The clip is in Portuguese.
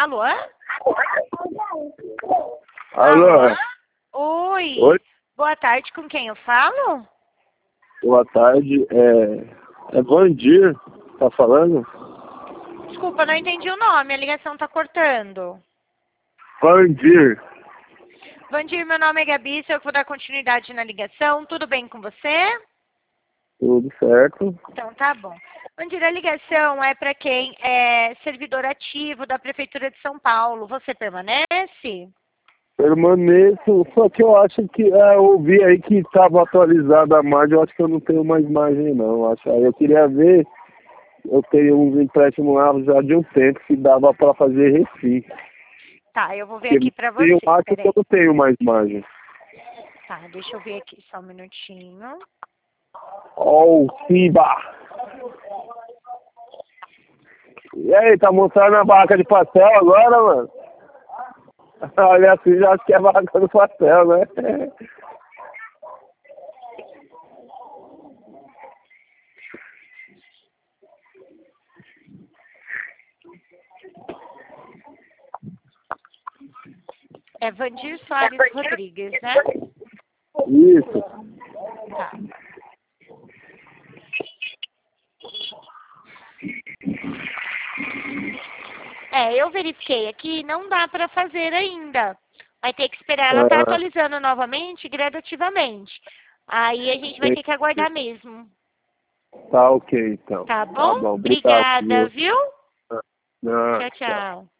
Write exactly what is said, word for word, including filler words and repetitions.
Alô? Alô? Oi. Oi? Boa tarde, com quem eu falo? Boa tarde. É, é Vandir, tá falando? Desculpa, não entendi o nome, a ligação tá cortando. Vandir. Vandir, meu nome é Gabi, se eu vou dar continuidade na ligação, tudo bem com você? Tudo certo? Então tá bom. Vandir, a ligação é para quem é servidor ativo da Prefeitura de São Paulo. Você permanece? Permaneço, só que eu acho que é, eu ouvi aí que estava atualizada a margem, eu acho que eu não tenho mais margem não. Acho, aí eu queria ver, eu tenho uns empréstimos lá já de um tempo que dava para fazer refis. Tá, eu vou ver Porque aqui para você. eu acho que Peraí. eu não tenho mais margem. Tá, deixa eu ver aqui só um minutinho. Ó, o Simba! E aí, tá mostrando a barraca de pastel agora, mano? Olha assim, já acho que é a barraca do pastel, né? É Vandir Soares Rodrigues, né? Isso. Tá. É, eu verifiquei aqui, não dá para fazer ainda. Vai ter que esperar, ela tá Ah, atualizando novamente, gradativamente. Aí a gente vai ter que aguardar mesmo. tá ok, então. Tá Tá bom? bom, obrigado, Obrigada, viu? viu? Ah, Tchau, tchau. tchau.